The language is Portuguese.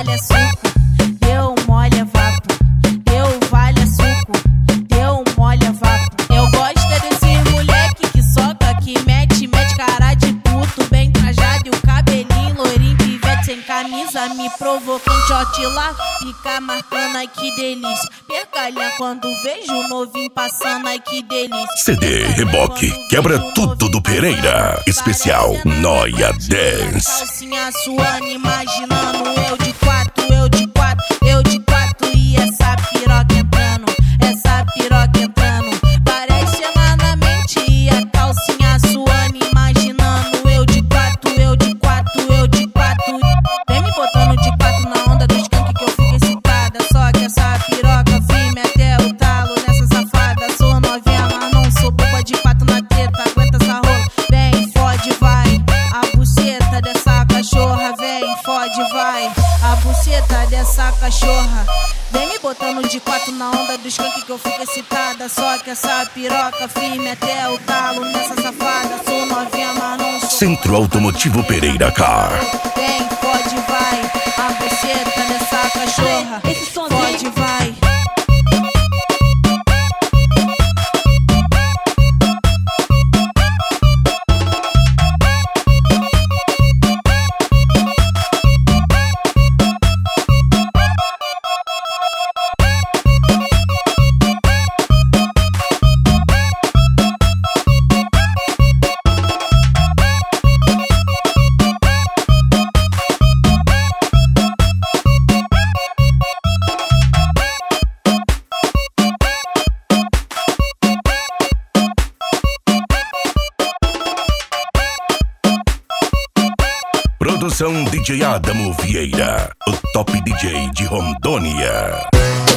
vale é suco, deu mole é vapo. Deu vale é suco, deu mole é vapo. Eu gosto desse moleque que soca, que mete cara de puto, bem trajado e o cabelinho loirinho, pivete sem camisa, me provoca um shot lá, fica marcando, ai que delícia. Pergalha quando vejo o novinho passando, ai que delícia. CD Reboque, quebra tudo do Pereira. Especial Noia Dance. Calcinha suando, imaginando eu de quatro, eu de quatro, eu de quatro. E essa piroca entrando, essa piroca entrando. Parece cena na mente e a calcinha suando, imaginando eu de quatro, eu de quatro, eu de quatro. Vem me botando de quatro na onda do skunk que eu fico excitada. Só que essa piroca firme até o talo nessa safada. Sou novinha, mas não sou boba, de quatro na teta. Aguenta essa rola, vem, fode, vai. A buceta dessa cachorra, vem, fode, vai. A buceta dessa cachorra. Vem me botando de quatro na onda do skunk que eu fico excitada. Só que essa piroca firme até o talo nessa safada. Sou novinha, mas não sou. Centro Automotivo Pereira Car. Vem, fode, vai. A buceta dessa cachorra. Fode, vai. Produção DJ Adamo Vieira, o top DJ de Rondônia.